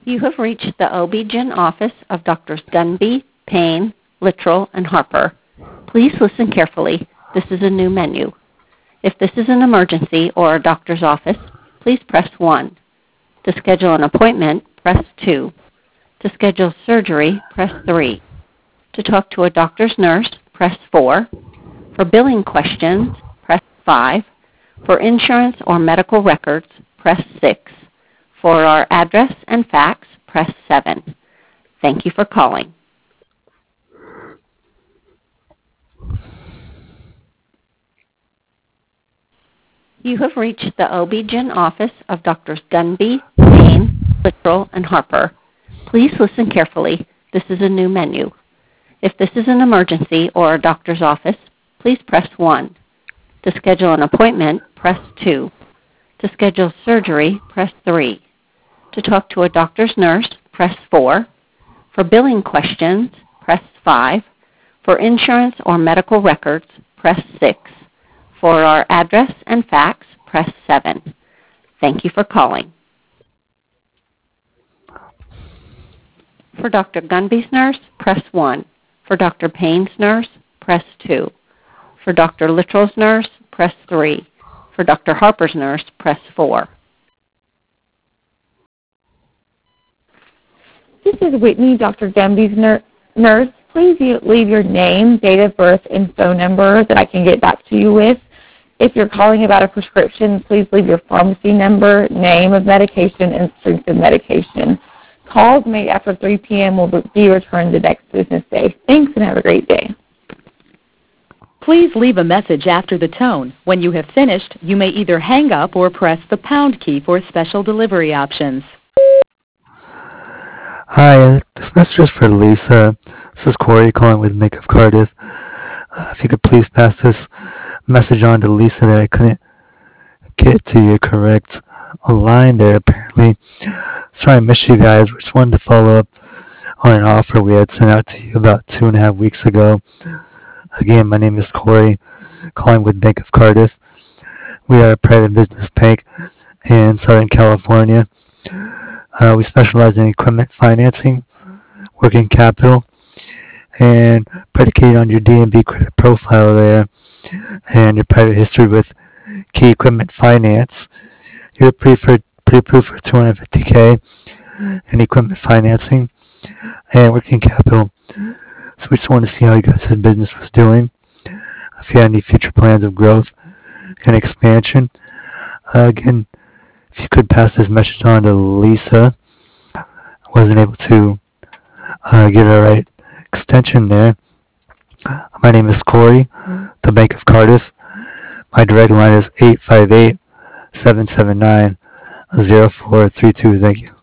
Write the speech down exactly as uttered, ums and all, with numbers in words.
You have reached the O B G Y N office of Doctors Gunby, Payne, Littrell, and Harper. Please listen carefully. This is a new menu. If this is an emergency or a doctor's office, please press one. To schedule an appointment, press two. To schedule surgery, press three. To talk to a doctor's nurse, press four. For billing questions, press five. For insurance or medical records, press six. For our address and fax, press seven. Thank you for calling. You have reached the O B G Y N office of Doctors Gunby, Payne, Littrell, and Harper. Please listen carefully. This is a new menu. If this is an emergency or a doctor's office, please press one. To schedule an appointment, press two. To schedule surgery, press three. To talk to a doctor's nurse, press four. For billing questions, press five. For insurance or medical records, press six. For our address and fax, press seven. Thank you for calling. For Doctor Gunby's nurse, press one. For Doctor Payne's nurse, press two. For Doctor Littrell's nurse, press three. For Doctor Harper's nurse, press four. This is Whitney, Doctor Gunby's ner- nurse. Please leave your name, date of birth, and phone number that I can get back to you with. If you're calling about a prescription, please leave your pharmacy number, name of medication, and strength of medication. Calls made after three p.m. will be returned the next business day. Thanks and have a great day. Please leave a message after the tone. When you have finished, you may either hang up or press the pound key for special delivery options. Hi, this message is for Lisa. This is Corey calling with Make of Cardiff. Uh, if you could please pass this message on to Lisa that I couldn't get to your correct line there apparently. Sorry I missed you guys. We just wanted to follow up on an offer we had sent out to you about two and a half weeks ago. Again, my name is Corey, calling with Bank of Cardiff. We are a private business bank in Southern California. Uh, we specialize in equipment financing, working capital, and predicated on your D and B credit profile there and your private history with Key Equipment Finance. You're pre-approved for two hundred fifty thousand dollars in equipment financing and working capital. So we just wanted to see how you guys' business was doing, if you had any future plans of growth and expansion. Uh, again, if you could pass this message on to Lisa. I wasn't able to uh, get the right extension there. My name is Corey, the Bank of Cardiff. My direct line is eight five eight, seven seven nine, zero four three two. Thank you.